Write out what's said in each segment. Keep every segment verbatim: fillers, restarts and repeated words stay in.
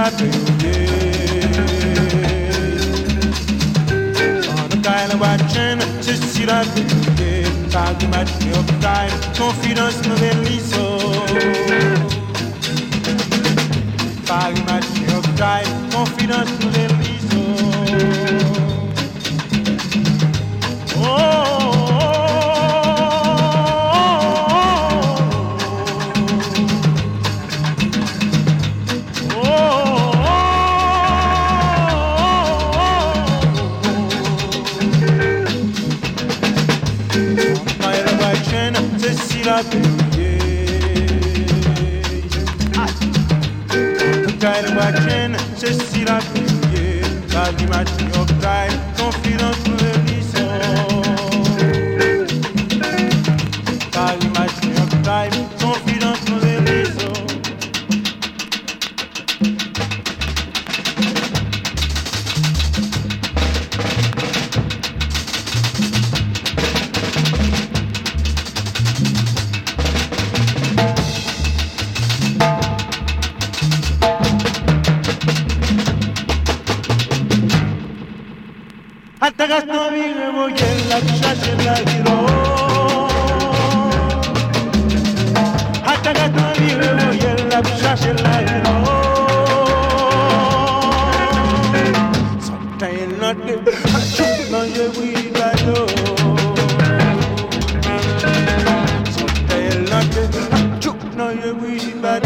la paix. On the kind of watching, ceci la paix. Par du match of time, confidence nouvelle liso. Par du match of time, confidence nouvelle liso. Oh. Watching, ceci la prière, par du match of time, confidence nous réunissons. Par du match of time, confidence nous réunissons. Atagas no vive voy en la chacha en la giro. Atagas no vive voy en la chacha en la giro. Sometimes not the no je voy bado. Sometimes not the no je voy bado.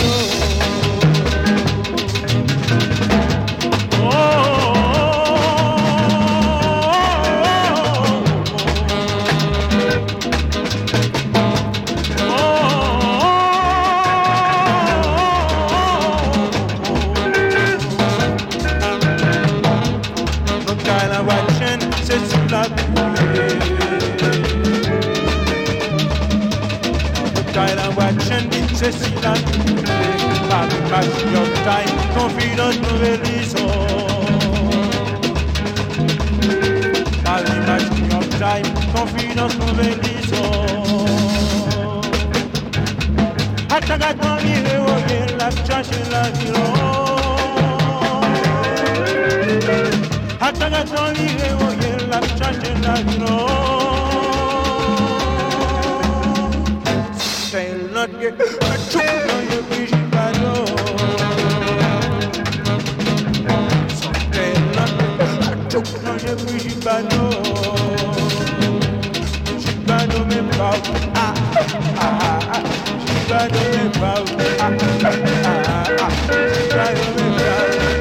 Ceci la par le match of time, confidence nous réunissons. Par le match of time, confidence nous réunissons. Ataga ton mire oye la chache la viro. Ataga ton mire oye la chache la viro. Not get a choke on your vision by no. So they not a choke on your vision by no. She by no me bow. Ah ah ah. She by no me bow. Ah ah ah. She by no me bow.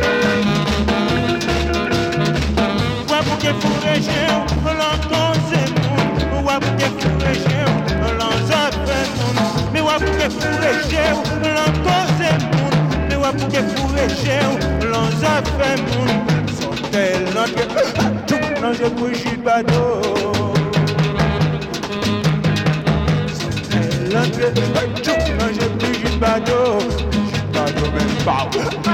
Wa pour que fourrer on l'entend c'est nous. Wa pour que fourrer on l'entend c'est nous. Me wa pou ke foureche ou l'an kose moun. Me wa pou ke foureche ou l'an zafè moun. Son tel nan ke chouk nan je pou jit bado. Son tel nan ke chouk nan je pou jit bado. Jit bado men baw.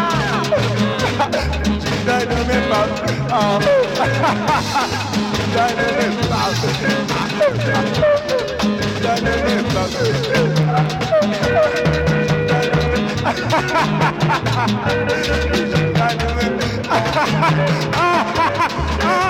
Jit bado men baw. Jit bado men baw. Ah,